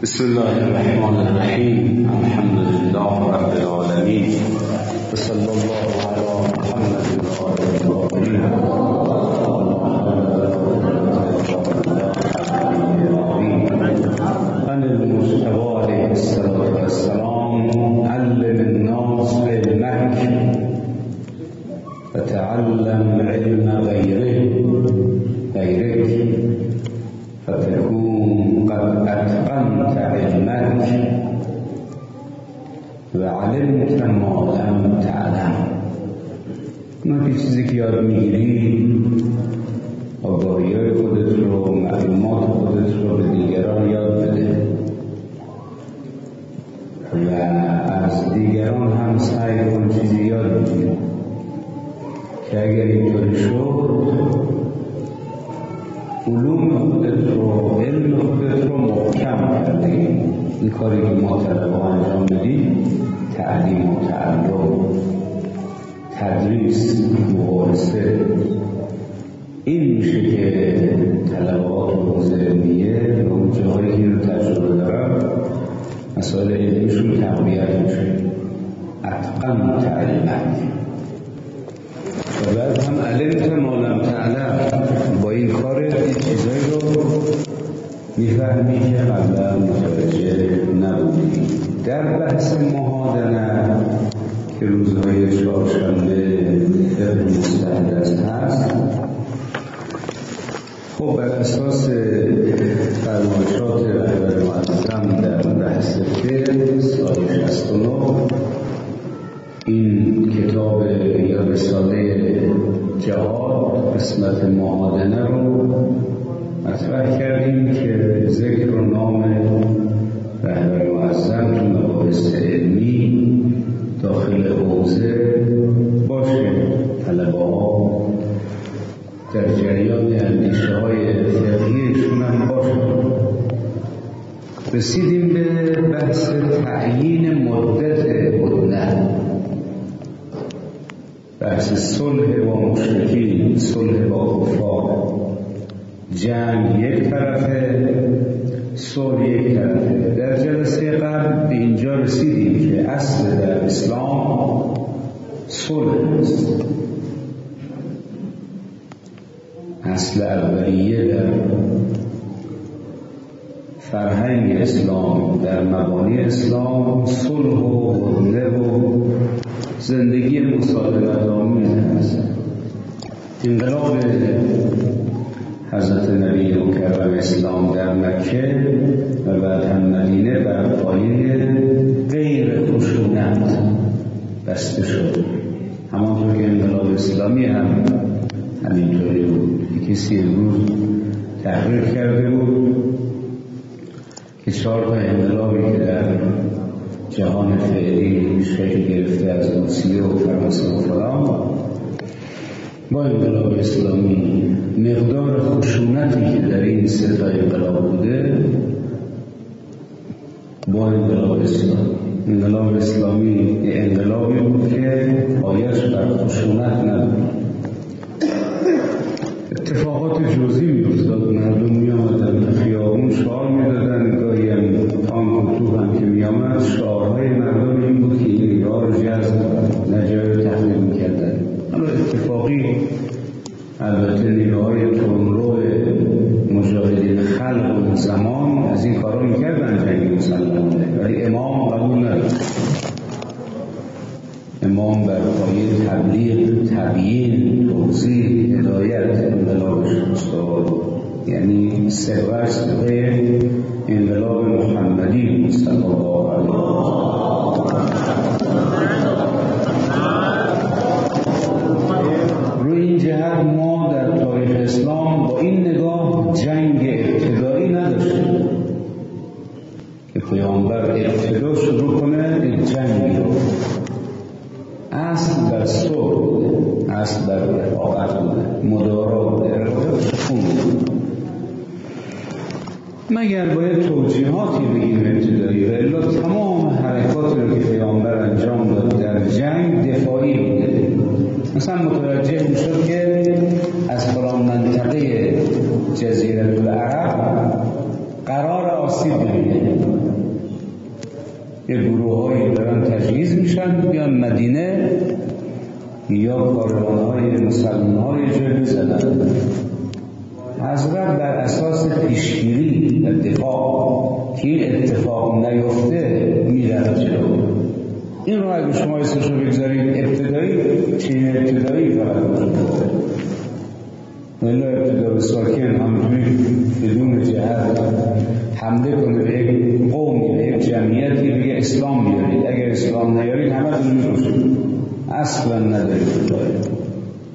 بسم الله الرحمن الرحیم. الحمد لله رب العالمین و صلی الله علی محمد و آله الطاهرین. عن المصطفى علیه السلام علم الناس علمک وتعلم علم غیرک فتكون قد أتقنت علمك وعلمت ما لم تعلم. ما که چیزی که یاد میگیری آگاهی‌های خودت رو، معلومات خودت رو به دیگران یاد بده و از دیگران هم سعی کن چیزی یاد بگیری که اگر اینطوری شد علوم خودت رو، علم خودت رو محکم کردی. این کاری که ما طلبه انجام بدیم، تعلیم و تعلم، تدریس، مباحثه، این میشه که طلبات حوزه علمیه و اون جاهایی که این رو تجربه دارن مسائل علمیشون تقویت میشه. اتقنت علمک و بعد هم علمت ما لم تعلم. با این کار این چیزایی رو میفهمی که قبلا متوجه نبودی. در بحث محادنه که روزهای چهارشنبه فقه مستحدث هست، خب بر اساس فرمایشات رهبر معظم در بحث فقه سال 69 این کتاب یا رساله جهاد قسمت محادنه رو مطرح کردیم که ذکر و نام رهبر معظم تو مباحث علمی داخل حوزه باشه. طلبه ها در جریان اندیشه های فقهیشون هم باشه. رسیدیم به بحث تعیین مدت هدنه، بحث صلح با مشرکین، صلح با کفار. جنگ یک طرفه، صلح یک طرفه. در جلسه قبل به اینجا رسیدیم که اصل در اسلام صلح است. اصل اولیه در فرهنگ اسلام، در مبانی اسلام، صلح و هدنه و زندگی مسالمت آمیز است. انقلاب حضرت نبی مکرم اسلام در مکه و بعد هم مدینه بر پایه غیر خشونت بسته شد. همانطور که انقلاب اسلامی هم همینطوری بود. کسی امروز تحقیق کرده بود که 4 تا انقلابی که در جهان فعلی شکل گرفته از روسیه و فرانسه و فلان، با انقلاب اسلامی مقدار خشونتی که در این 3 تا انقلاب بوده با انقلاب اسلامی انقلابی بود که پایش بر خشونت نبود. اتفاقات جزئی می‌افتاد. مردم می‌آمدن خیابون شعار می‌دادن، گاهی هم تانک و توپ هم که می‌آمد شعارهای مردم این بود که این نگاه رو جذب نجای رو تحمیل می‌کردن. حالا اتفاقی البته نیروهای تندرو مجاهدین خلق اون زمان از این کارا می‌کردن جنگ مسلمانه، ولی امام قبول نداشت. امام بر پایه تبلیغ، تبیین، توضیح، هدایت انقلابش مستقل، یعنی سواسطه انقلاب محمدی صلی الله علیه و روی این جهت ما در تاریخ اسلام با این نگاه جنگ ابتدایی نداشتیم که پیامبر ابتدا شروع کنه جنگی رو. اصل بر صلح بوده، اصل بر رفاقت بوده، مدارا بوده، ارتباط سکون بوده. مگر باید توجیهاتی بگیم ابتدایی، و الا تمام حرکاتی رو که پیامبر انجام داد در جنگ دفاعی بوده. مثلا متوجه میشد که از فلان منطقه جزیره العرب قرار آسیب ببینه، اینه. یه گروه‌هایی دارن تجهیز میشن بیان مدینه یا کاروان‌های مسلمان‌ها رو یه جای بزنن. حضرت بر اساس پیشگیری و دفاع که این اتفاق نیفته میرن جلو. این رو اگه شما اسمش رو بگذارید ابتدایی چین ابتدایی فقط وجود داره. ولی ابتدا ساکن همونجوری بدون جهت حمله کنه به یک قومی به یک جمعیتی بگه اسلام بیارید، اگر اسلام نیارید همه دون میکشید. اصلا ندارید خدایا.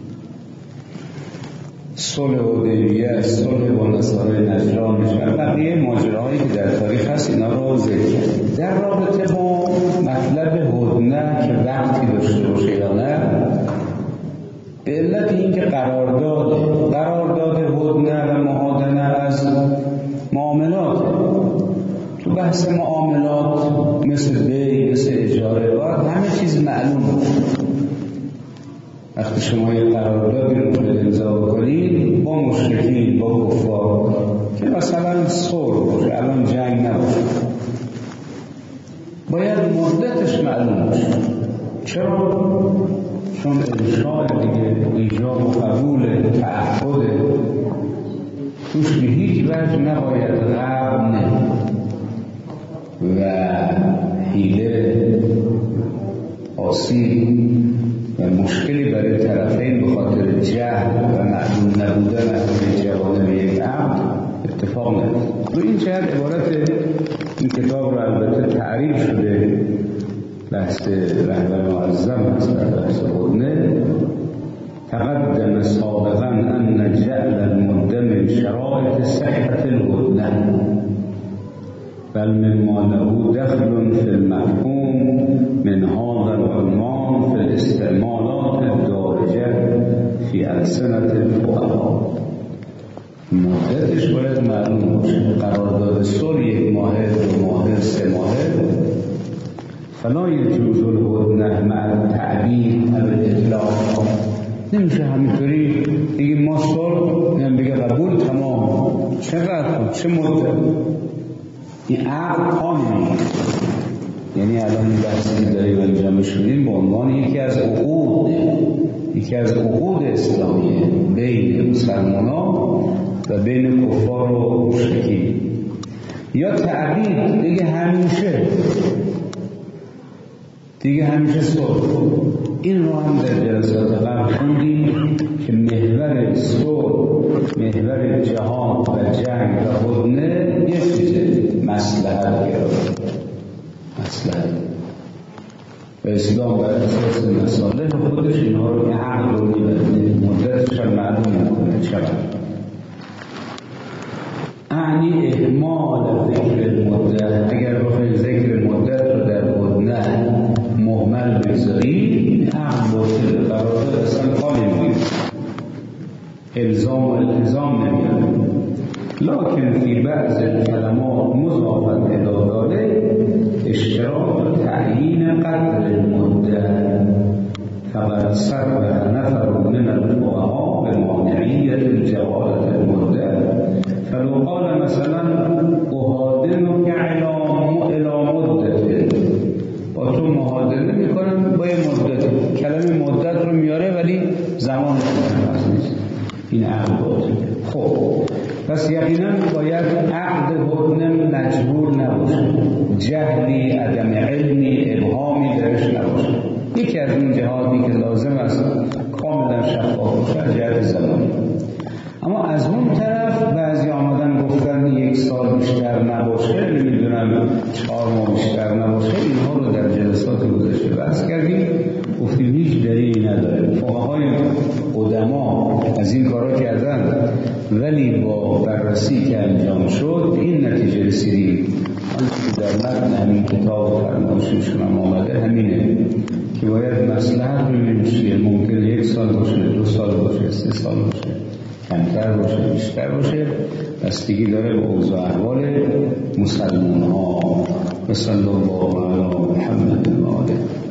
صلح حدیبیه، صلح با نصارای نجران و بقیه ماجراهایی که در تاریخ هست اینا رو ذکر کرد. در رابطه با مطلب هدنه که وقتی داشته باشه یا نه، به علت اینکه قرارداد هدنه و مهادنه از معاملات، تو بحث معاملات مثل بی، مثل اجاره باید همه چیز معلوم باشه. وقتی شما یه قراردادی رو مورد امضا بکنید با مشرکین، با کفار که مثلا صلح باشه، الان جنگ نباشه، باید مدتش معلوم باشه. چرا؟ چون انشاء دیگه ایجاب و قبول تعهد توش به هیچ وجه نباید غبن و حیله، آسیب و مشکلی برای طرفین به خاطر جهل و معلوم نبودن از جوانب یک عقد اتفاق نیفته. و این جهت عبارت این کتاب رو البته تعریف شده، بحث رهبر معظم هست در بحث هدنه. تقدم سابقا ان جعل المده من شرائط صحة الهدنه بل مما له دخل في المفهوم من هذا العنوان في الاستعمالات الدارجة في ألسنة الفقهاء. مدتش باید معلوم باشه. قرارداد صلح 1 ماه، 2 ماه، 3 ماه. فلا يجوز الهدنه مع التعبید او الاطلاق. نمیشه همینطوری بگیم ما صلح، هم بگه قبول تمام. چقدر؟ چه مدت؟ این عقد قانونی، یعنی الان این بحثی که داریم انجام شدیم به عنوان یکی از عقود اسلامیه بین مسلمانان و بین کفار و مشرکین. یا تعبید دیگه همیشه صلح. این رو هم در جلسات قبل خوندیم که محور صلح، محور جهان و جنگ و هدنه یک چیزه، مصلحت گرفت. مصلحت و اسلام بر اساس مصالح خودش اینها رو عقل رو میبنده، مدتش هم معلوم نکنه چقدر. اعنی اهمال ذکر المدت. اگر بخواید ذکر مدت رو در هدنه مهمل بگذارید، عقل باطل، قرارداد اصلا قابل نمیگیره، الزام و التزام نمیگیره. لكن في بعض الكلمات مضافا إلى ذلك اشتراط تعيين قدر المدة، فقد صرح نفر من الفقهاء بمانعية الجوازة المدة. فلو قال مثلا أهادنك إلى مدة، با تو مهادنه میکنم با یه مدت، کلمه مدت رو میاره ولی زمان نیست. این عقد باطله. خب پس یقینا باید عقد هدنه مجبور نباشه، جهلی، عدم علمی، ابهامی درش نباشه. یکی از این جهاتی که لازم است کاملا شفاف باشه جهت زمانی. اما از اون طرف بعضی آمدن گفتن 1 سال بیشتر نباشه، نمیدونم 4 ماه بیشتر نباشه. اینها رو در جلسات گذشته بحث کردیم، گفتیم هیچ دلیلی نداره. فقهای قدما از این کارا کردن ولی با بررسی که انجام شد این نتیجه رسیدیم. آنچه که در متن همین کتاب فرمایششون هم آمده همینه که باید مصلحت رو ببینیم چیه. ممکنه 1 سال باشه، 2 سال باشه، 3 سال باشه، کمتر باشه، بیشتر باشه، بستگی داره به اوضاع احوال مسلمان ها. و صلی الله علی محمد و آله.